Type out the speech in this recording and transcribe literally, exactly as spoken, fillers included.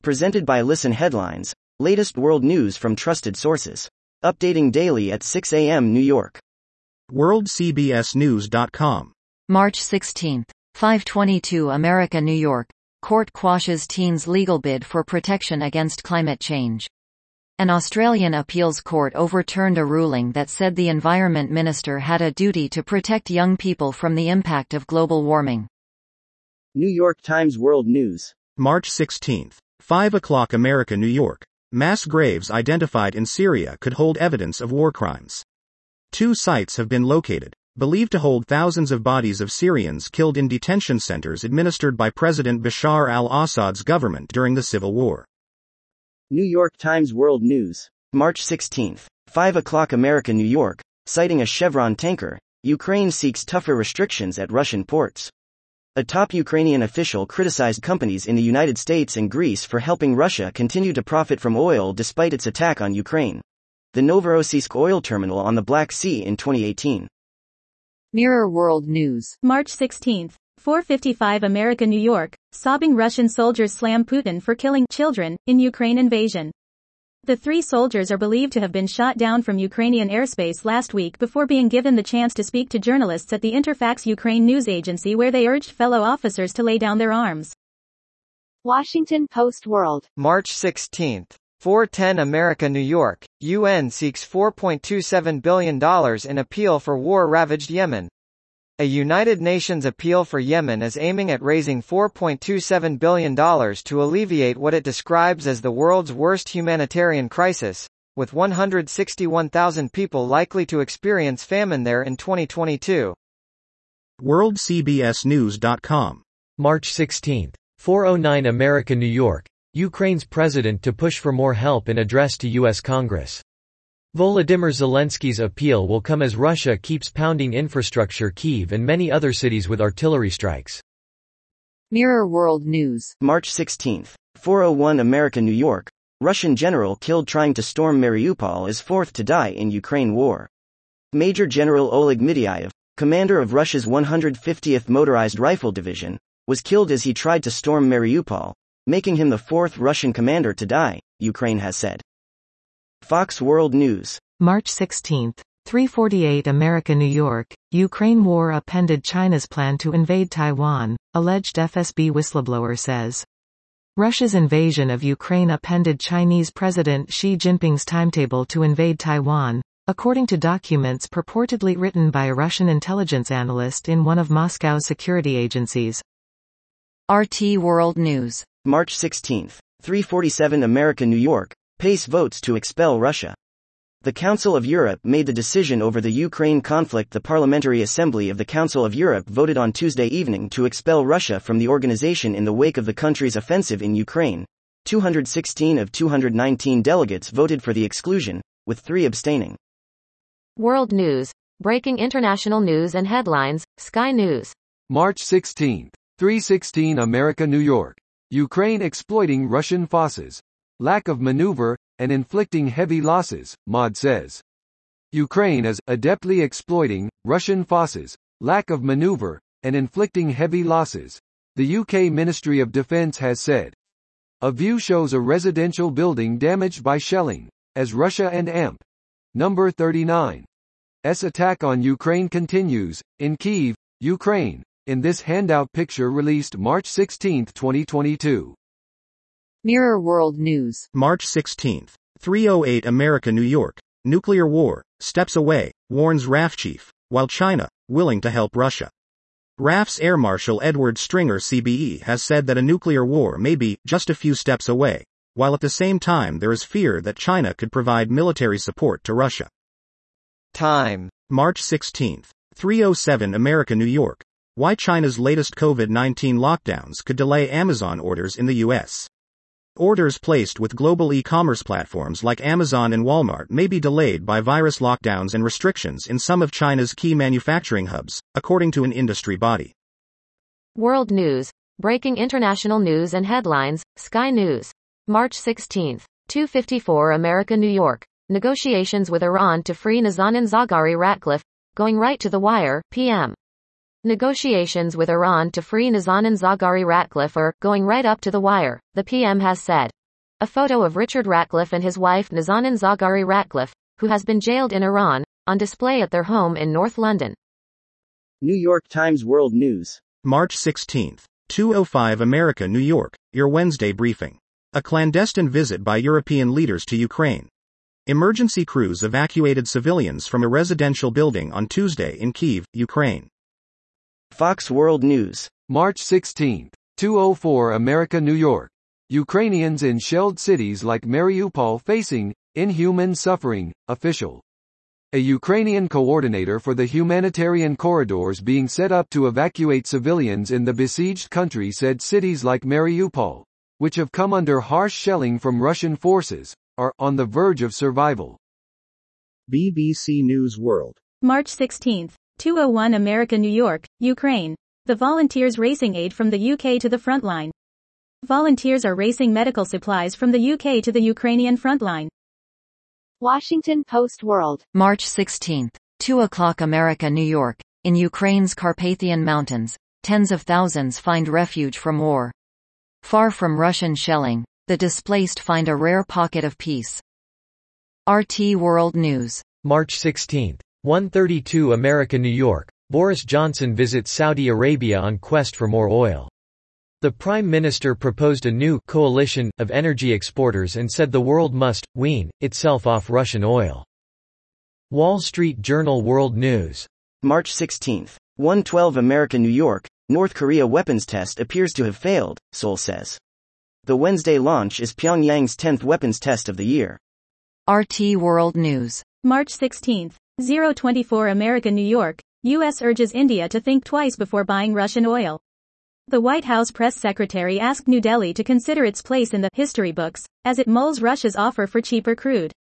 Presented by Listen Headlines, latest world news from trusted sources. Updating daily at six a m New York. world c b s news dot com. March sixteenth, five twenty-two America, New York. Court quashes teen's legal bid for protection against climate change. An Australian appeals court overturned a ruling that said the Environment Minister had a duty to protect young people from the impact of global warming. New York Times World News. March sixteenth, five o'clock America, New York. Mass graves identified in Syria could hold evidence of war crimes. Two sites have been located, believed to hold thousands of bodies of Syrians killed in detention centers administered by President Bashar al-Assad's government during the civil war. New York Times World News. March sixteenth, five o'clock America, New York. Citing a Chevron tanker, Ukraine seeks tougher restrictions at Russian ports. A top Ukrainian official criticized companies in the United States and Greece for helping Russia continue to profit from oil despite its attack on Ukraine. The Novorossiysk oil terminal on the Black Sea in twenty eighteen. Mirror World News. March sixteenth, four fifty-five America, New York. Sobbing Russian soldiers slam Putin for killing children in Ukraine invasion. The three soldiers are believed to have been shot down from Ukrainian airspace last week before being given the chance to speak to journalists at the Interfax Ukraine news agency, where they urged fellow officers to lay down their arms. Washington Post World. March sixteenth, four ten America, New York. U N seeks four point two seven billion dollars in appeal for war-ravaged Yemen. A United Nations appeal for Yemen is aiming at raising four point two seven billion dollars to alleviate what it describes as the world's worst humanitarian crisis, with one hundred sixty-one thousand people likely to experience famine there in twenty twenty-two. world c b s news dot com. March sixteenth, four oh nine America, New York. Ukraine's president to push for more help in address to U S Congress. Volodymyr Zelensky's appeal will come as Russia keeps pounding infrastructure Kyiv and many other cities with artillery strikes. Mirror World News. March sixteenth, four oh one America, New York. Russian general killed trying to storm Mariupol is fourth to die in Ukraine war. Major General Oleg Mityayev, commander of Russia's one hundred fiftieth Motorized Rifle Division, was killed as he tried to storm Mariupol, making him the fourth Russian commander to die, Ukraine has said. Fox World News. March sixteenth, three forty-eight America, New York. Ukraine war upended China's plan to invade Taiwan, alleged F S B whistleblower says. Russia's invasion of Ukraine upended Chinese President Xi Jinping's timetable to invade Taiwan, according to documents purportedly written by a Russian intelligence analyst in one of Moscow's security agencies. R T World News. March sixteenth, three forty-seven America, New York. Pace votes to expel Russia. The Council of Europe made the decision over the Ukraine conflict. The Parliamentary Assembly of the Council of Europe voted on Tuesday evening to expel Russia from the organization in the wake of the country's offensive in Ukraine. two hundred sixteen of two hundred nineteen delegates voted for the exclusion, with three abstaining. World News. Breaking international news and headlines. Sky News. March sixteenth, three sixteen America, New York. Ukraine exploiting Russian forces. Lack of maneuver, and inflicting heavy losses, M O D says. Ukraine is adeptly exploiting Russian forces, lack of maneuver, and inflicting heavy losses, the U K Ministry of Defence has said. A view shows a residential building damaged by shelling, as Russia and A M P. Number thirty-nine's attack on Ukraine continues, in Kyiv, Ukraine, in this handout picture released March sixteenth, twenty twenty-two. Mirror World News. March sixteenth, three oh eight America, New York. Nuclear war, steps away, warns R A F chief, while China, willing to help Russia. R A F's Air Marshal Edward Stringer C B E has said that a nuclear war may be just a few steps away, while at the same time there is fear that China could provide military support to Russia. Time. March sixteenth, three oh seven America, New York. Why China's latest COVID nineteen lockdowns could delay Amazon orders in the U S. Orders placed with global e-commerce platforms like Amazon and Walmart may be delayed by virus lockdowns and restrictions in some of China's key manufacturing hubs, according to an industry body. World News. Breaking international news and headlines. Sky News. March sixteenth, two fifty-four America, New York. Negotiations with Iran to free Nazanin Zaghari Ratcliffe, going right to the wire, P M Negotiations with Iran to free Nazanin Zaghari Ratcliffe are going right up to the wire, the P M has said. A photo of Richard Ratcliffe and his wife Nazanin Zaghari Ratcliffe, who has been jailed in Iran, on display at their home in North London. New York Times World News. March sixteenth. two oh five America, New York, your Wednesday briefing. A clandestine visit by European leaders to Ukraine. Emergency crews evacuated civilians from a residential building on Tuesday in Kyiv, Ukraine. Fox World News. March sixteenth. two oh four America, New York. Ukrainians in shelled cities like Mariupol facing inhuman suffering, official. A Ukrainian coordinator for the humanitarian corridors being set up to evacuate civilians in the besieged country said cities like Mariupol, which have come under harsh shelling from Russian forces, are on the verge of survival. B B C News World. March sixteenth. two oh one America, New York, Ukraine. The volunteers racing aid from the U K to the front line. Volunteers are racing medical supplies from the U K to the Ukrainian front line. Washington Post World. March sixteenth. two o'clock America, New York. In Ukraine's Carpathian Mountains, tens of thousands find refuge from war. Far from Russian shelling, the displaced find a rare pocket of peace. R T World News. March sixteenth. one thirty-two America, New York. Boris Johnson visits Saudi Arabia on quest for more oil. The Prime Minister proposed a new coalition of energy exporters and said the world must wean itself off Russian oil. Wall Street Journal World News. March sixteenth. one twelve America, New York. North Korea weapons test appears to have failed, Seoul says. The Wednesday launch is Pyongyang's tenth weapons test of the year. R T World News. March sixteenth. oh twenty-four America, New York. U S urges India to think twice before buying Russian oil. The White House press secretary asked New Delhi to consider its place in the history books, as it mulls Russia's offer for cheaper crude.